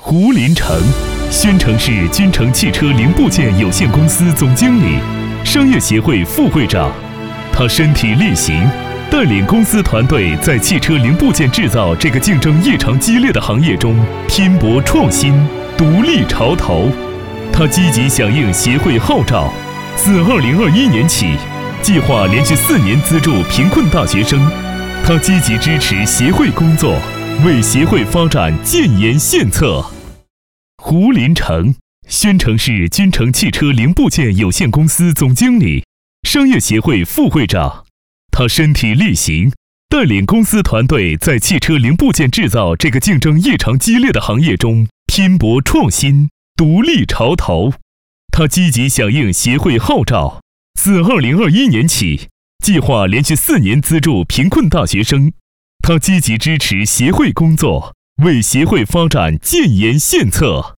胡林成，宣城市君诚汽车零部件有限公司总经理，商业协会副会长。他身体力行，带领公司团队在汽车零部件制造这个竞争异常激烈的行业中拼搏创新，独立潮头。他积极响应协会号召，自2021年起，计划连续4年资助贫困大学生。他积极支持协会工作，为协会发展建言献策。胡林成，宣城市君诚汽车零部件有限公司总经理，商业协会副会长。他身体力行，带领公司团队在汽车零部件制造这个竞争异常激烈的行业中拼搏创新，独立潮头。他积极响应协会号召，自2021年起，计划连续4年资助贫困大学生。他积极支持协会工作，为协会发展建言献策。